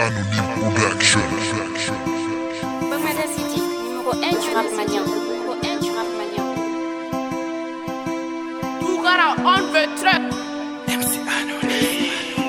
Anonyme Production. Bamada City, numéro 1 du rap malien. Tougara on the track. MC Anonyme.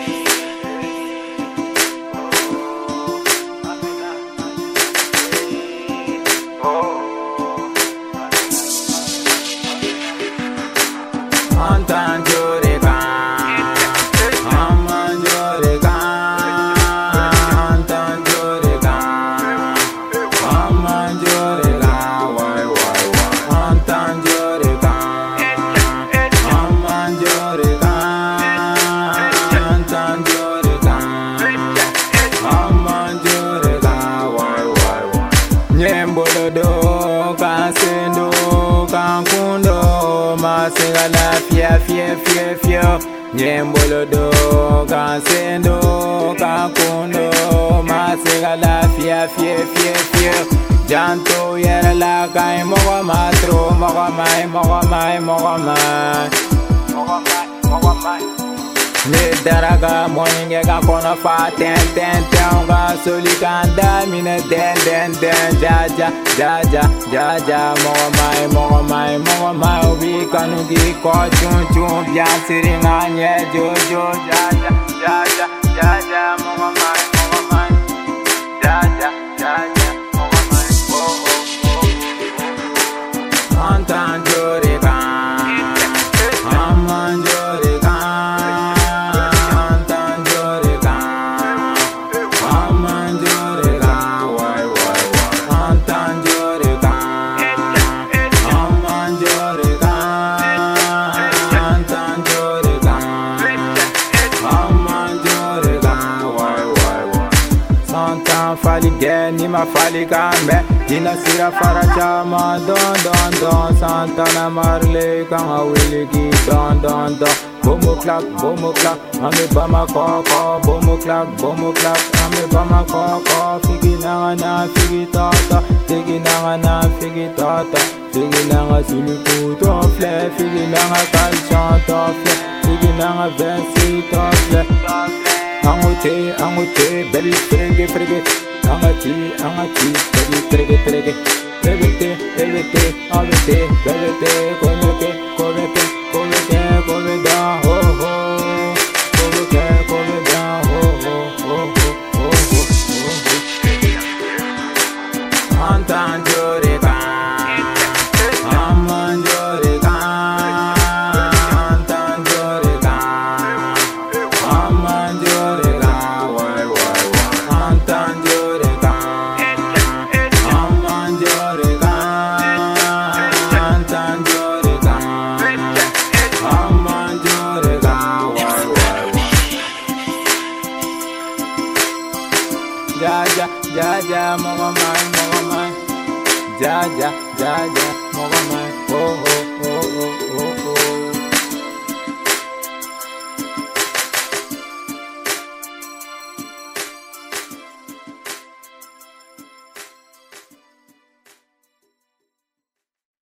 Nyembolodo, kansendo, kankundo, masingala fia. Nyembolodo, kansendo, kankundo, masingala fia. Janto yera la kai moga matro, moga mai. Ne daraga moninge ga kona fa ten ga soli kanda mine den ja moga mai obi kanu gi ko chun bien siringa nye jo ja moga mai ja moga mai antanjore ka amanjore fali geni ma fali kambe dina sira fara chama don santana marle kanga wili ki don bomo clap ame bama koko bomo clap ame bama koko figi na figi tata figi na sulu to fle figi na kalchan to fle figi na versi to fle Angote, belly frege Angati, frege Bebete, come da, Antanjore ka, amanjore ka, antanjore ka, amanjore ka, antanjore ka, amanjore ka, antanjore ka, amanjore ka, ja moga mai ja moga mai